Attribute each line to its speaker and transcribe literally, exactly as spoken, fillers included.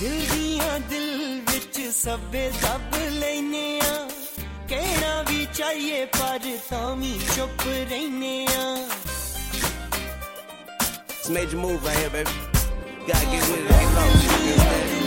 Speaker 1: ਦਿਲ ਦੀਆਂ ਦਿਲ ਵਿੱਚ ਸਭੇ ਦੱਬ ਲੈਨੇ ਆ ਕਹਿਣਾ ਵੀ ਚਾਹੀਏ ਪਰ ਤਾਂ ਵੀ ਚੁੱਪ ਰਹਿਨੇ ਆ
Speaker 2: It's a major move right here, baby. Gotta get with it, get low.